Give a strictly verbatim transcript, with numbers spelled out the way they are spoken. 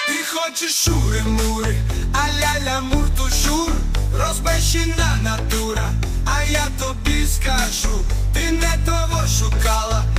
Ти хочеш шури-мури, а ля-ля мур-ту-шур, розбещена натура, а я тобі скажу, ти не того шукала.